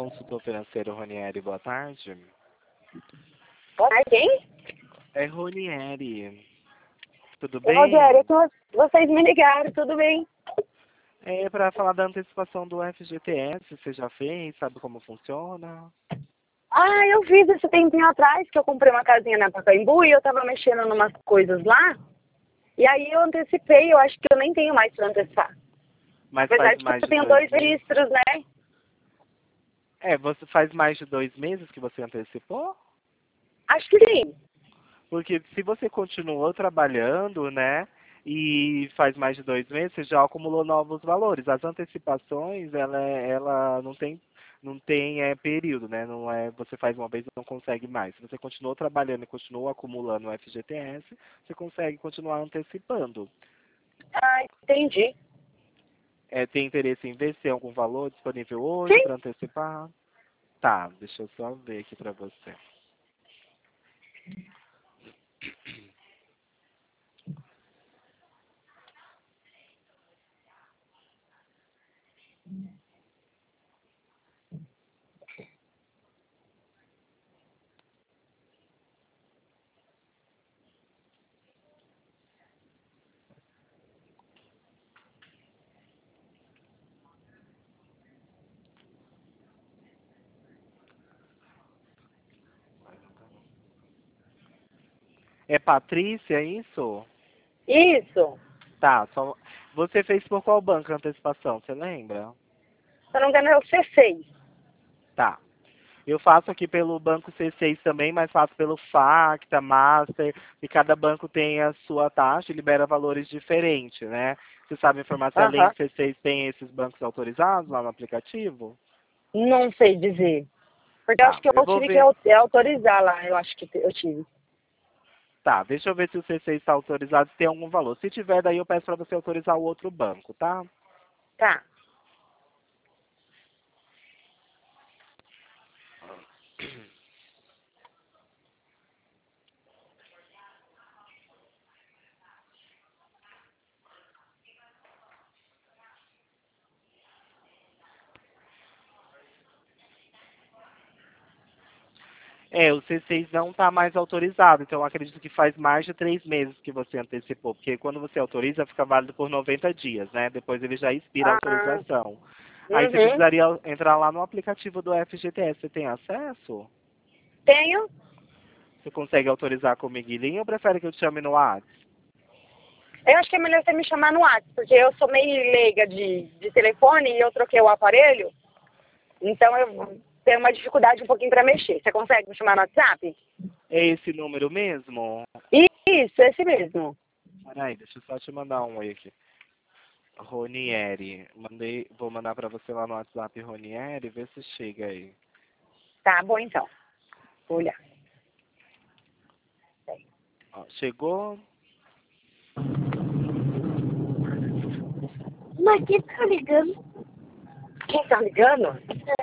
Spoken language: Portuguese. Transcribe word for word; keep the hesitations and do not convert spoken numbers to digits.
consultor financeiro Ronieri, boa tarde. Boa tarde, quem? É Ronieri. Tudo Oi, bem? Rogério, tô... vocês me ligaram, tudo bem? É para falar da antecipação do F G T S, você já fez? Sabe como funciona? Ah, eu fiz esse tempinho atrás que eu comprei uma casinha na Pacaembu e eu tava mexendo em umas coisas lá. E aí eu antecipei, eu acho que eu nem tenho mais pra antecipar. Mas Apesar faz de que mais eu de tenho dois dois meses? registros, né? É, você faz mais de dois meses que você antecipou? Acho que sim. Porque se você continuou trabalhando, né, e faz mais de dois meses, você já acumulou novos valores. As antecipações, ela, ela não tem, não tem é, período, né? Não é, você faz uma vez e não consegue mais. Se você continuou trabalhando e continuou acumulando o F G T S, você consegue continuar antecipando. Ah, entendi. É, tem interesse em ver se tem algum valor disponível hoje Sim. para antecipar? Tá, deixa eu só ver aqui para você. É Patrícia, é isso? Isso. Tá, só... Você fez por qual banco a antecipação, você lembra? Se eu não me engano é o C seis. Tá. Eu faço aqui pelo banco C seis também, mas faço pelo Facta, Master, e cada banco tem a sua taxa e libera valores diferentes, né? Você sabe informar se além Aham. do C seis tem esses bancos autorizados lá no aplicativo? Não sei dizer. Porque eu Tá, acho que eu eu vou tive que ver. au- autorizar lá, eu acho que eu tive. Tá, deixa eu ver se o C seis está autorizado, se tem algum valor. Se tiver, daí eu peço para você autorizar o outro banco, tá? Tá. É, o C seis não está mais autorizado, então eu acredito que faz mais de três meses que você antecipou, porque quando você autoriza fica válido por noventa dias, né? Depois ele já expira a Ah, autorização. Aí você uhum. precisaria entrar lá no aplicativo do F G T S, você tem acesso? Tenho. Você consegue autorizar com o Miguelinho ou prefere que eu te chame no WhatsApp? Eu acho que é melhor você me chamar no WhatsApp, porque eu sou meio leiga de, de telefone e eu troquei o aparelho, então eu tenho uma dificuldade um pouquinho para mexer. Você consegue me chamar no WhatsApp? É esse número mesmo? Isso, esse mesmo. Peraí, deixa eu só te mandar um oi aqui. Ronieri, mandei, vou mandar para você lá no WhatsApp Ronieri, vê se chega aí. Tá bom então. Vou olhar. Ó, chegou? Mas quem tá ligando? Quem tá ligando?